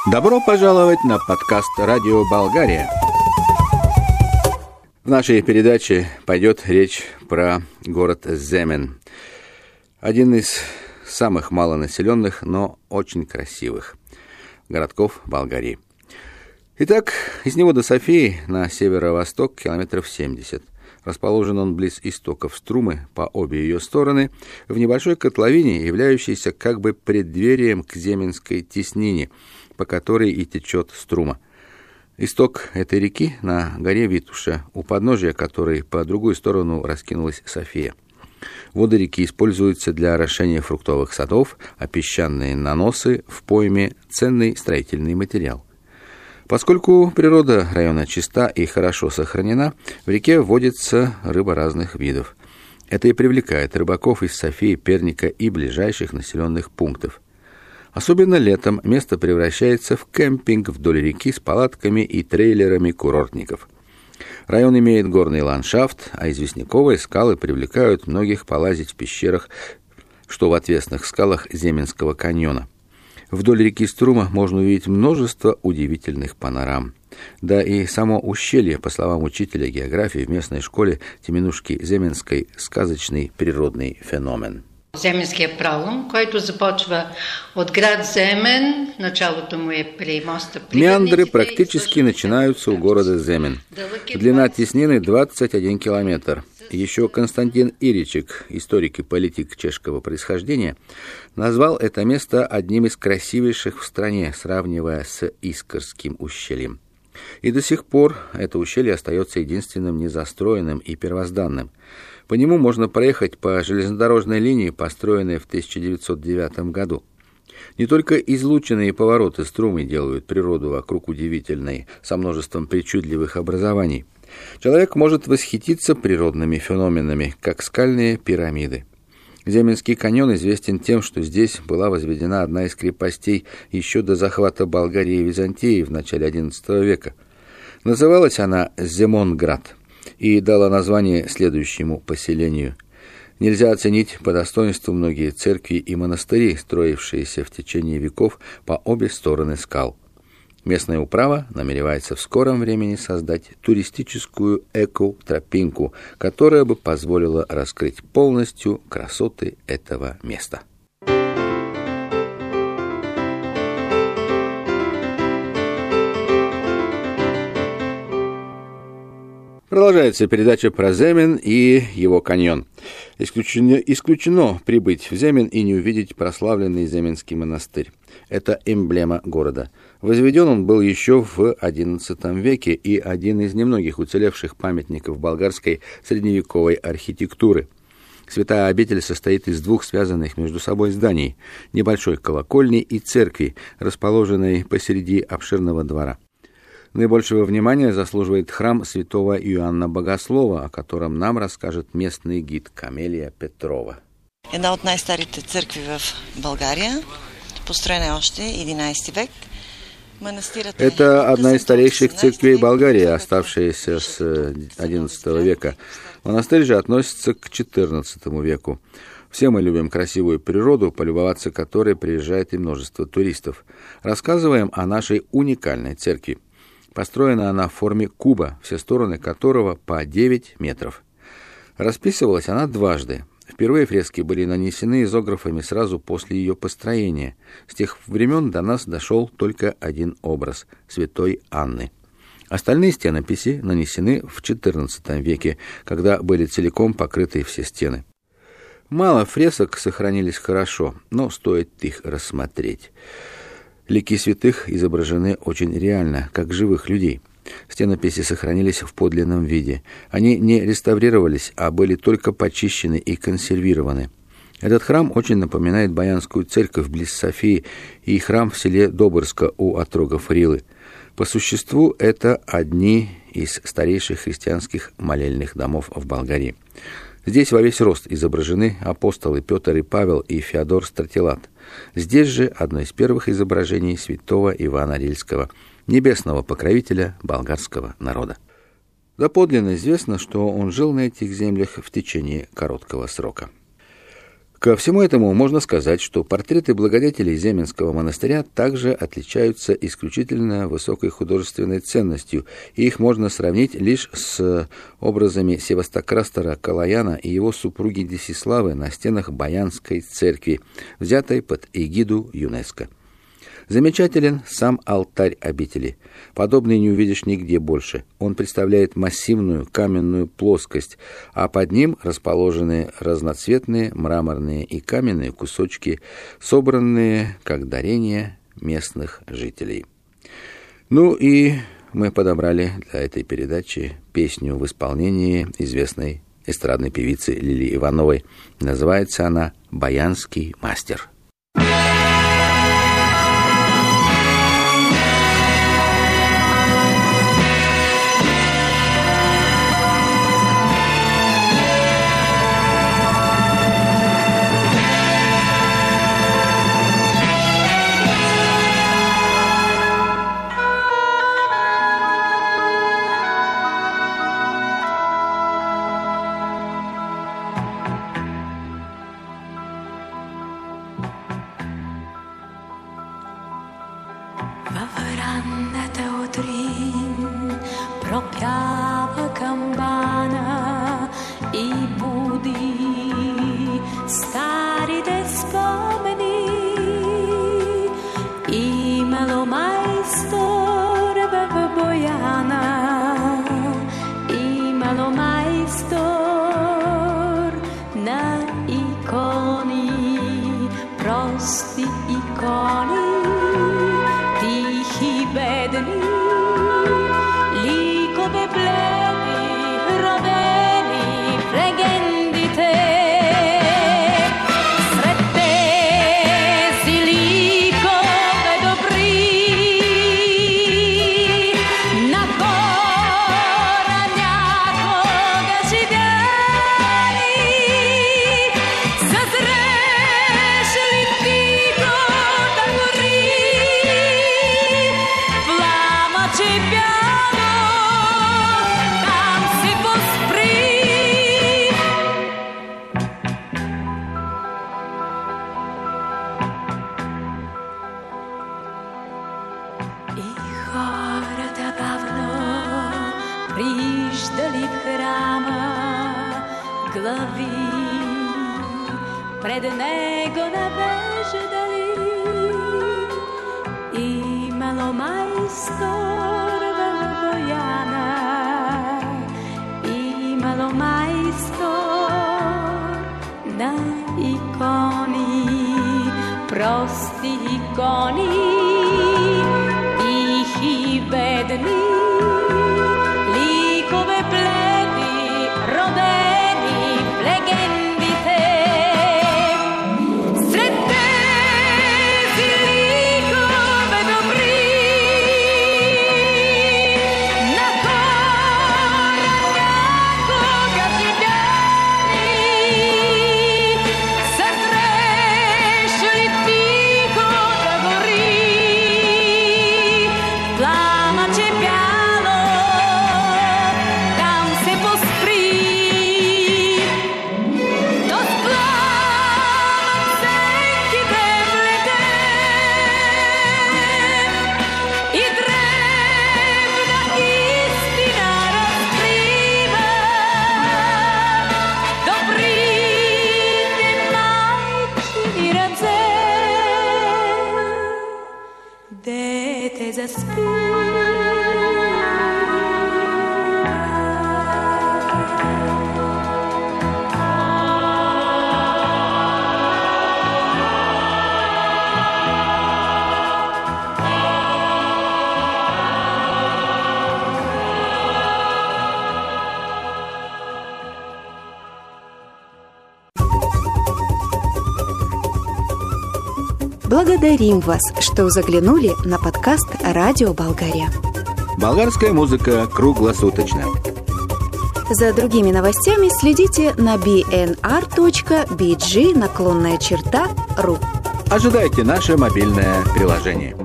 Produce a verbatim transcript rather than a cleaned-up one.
Добро пожаловать на подкаст «Радио Болгария». В нашей передаче пойдет речь про город Земен. Один из самых малонаселенных, но очень красивых городков Болгарии. Итак, из него до Софии на северо-восток километров семьдесят. Расположен он близ истоков Струмы по обе ее стороны, в небольшой котловине, являющейся как бы преддверием к Земенской теснине, по которой и течет Струма. Исток этой реки на горе Витуша, у подножия которой по другую сторону раскинулась София. Воды реки используются для орошения фруктовых садов, а песчаные наносы в пойме – ценный строительный материал. Поскольку природа района чиста и хорошо сохранена, в реке водится рыба разных видов. Это и привлекает рыбаков из Софии, Перника и ближайших населенных пунктов. Особенно летом место превращается в кемпинг вдоль реки с палатками и трейлерами курортников. Район имеет горный ландшафт, а известняковые скалы привлекают многих полазить в пещерах, что в отвесных скалах Земенского каньона. Вдоль реки Струма можно увидеть множество удивительных панорам. Да и само ущелье, по словам учителя географии в местной школе Теменушки Земенской, сказочный природный феномен. Земенския пролом, който започва от град Земен, началото му е при моста Пригодниците. Меандры практически начинаются у города Земен. Длина теснины двадцать один километр. Еще Константин Иричек, историк и политик чешского происхождения, назвал это место одним из красивейших в стране, сравнивая с Искорским ущельем. И до сих пор это ущелье остается единственным незастроенным и первозданным. По нему можно проехать по железнодорожной линии, построенной в тысяча девятьсот девятом году. Не только излученные повороты Струмы делают природу вокруг удивительной, со множеством причудливых образований. Человек может восхититься природными феноменами, как скальные пирамиды. Земенский каньон известен тем, что здесь была возведена одна из крепостей еще до захвата Болгарии и Византии в начале одиннадцатого века. Называлась она Земонград и дала название следующему поселению. Нельзя оценить по достоинству многие церкви и монастыри, строившиеся в течение веков по обе стороны скал. Местная управа намеревается в скором времени создать туристическую эко-тропинку, которая бы позволила раскрыть полностью красоты этого места. Продолжается передача про Земен и его каньон. Исключено, исключено прибыть в Земен и не увидеть прославленный Земенский монастырь. Это эмблема города. Возведен он был еще в одиннадцатом веке и один из немногих уцелевших памятников болгарской средневековой архитектуры. Святая обитель состоит из двух связанных между собой зданий, небольшой колокольни и церкви, расположенной посреди обширного двора. Наибольшего внимания заслуживает храм святого Иоанна Богослова, о котором нам расскажет местный гид Камелия Петрова. Една от най-старите църкви в България, построена още единадесети век. Это одна из старейших церквей Болгарии, оставшаяся с одиннадцатого века. Монастырь же относится к четырнадцатому веку. Все мы любим красивую природу, полюбоваться которой приезжает и множество туристов. Рассказываем о нашей уникальной церкви. Построена она в форме куба, все стороны которого по девять метров. Расписывалась она дважды. Впервые фрески были нанесены изографами сразу после ее построения. С тех времен до нас дошел только один образ – святой Анны. Остальные стенописи нанесены в четырнадцатом веке, когда были целиком покрыты все стены. Мало фресок сохранились хорошо, но стоит их рассмотреть. Лики святых изображены очень реально, как живых людей. Стенописи сохранились в подлинном виде. Они не реставрировались, а были только почищены и консервированы. Этот храм очень напоминает Баянскую церковь близ Софии и храм в селе Добырско у отрогов Рилы. По существу это одни из старейших христианских молельных домов в Болгарии. Здесь во весь рост изображены апостолы Петр и Павел и Феодор Стратилат. Здесь же одно из первых изображений святого Ивана Рильского, небесного покровителя болгарского народа. Доподлинно известно, что он жил на этих землях в течение короткого срока. Ко всему этому можно сказать, что портреты благодетелей Земенского монастыря также отличаются исключительно высокой художественной ценностью, и их можно сравнить лишь с образами Севастокрастора Калаяна и его супруги Десиславы на стенах Баянской церкви, взятой под эгиду ЮНЕСКО. Замечателен сам алтарь обители. Подобный не увидишь нигде больше. Он представляет массивную каменную плоскость, а под ним расположены разноцветные мраморные и каменные кусочки, собранные как дарение местных жителей. Ну и мы подобрали для этой передачи песню в исполнении известной эстрадной певицы Лилии Ивановой. Называется она «Баянский мастер». Propjava campana i budi stari de spomeni imalo majstor v Bojana imalo majstor na ikoni prosti ikoni tihi bedni Прииждали в храма глави, пред него навеждали. Имало майстор в Бояна, имало майстор на икони, прости икони, тихи бедни. Благодарим вас, что заглянули на подкаст «Радио Болгария». Болгарская музыка круглосуточно. За другими новостями следите на би эн ар точка би джи наклонная черта ру. Ожидайте наше мобильное приложение.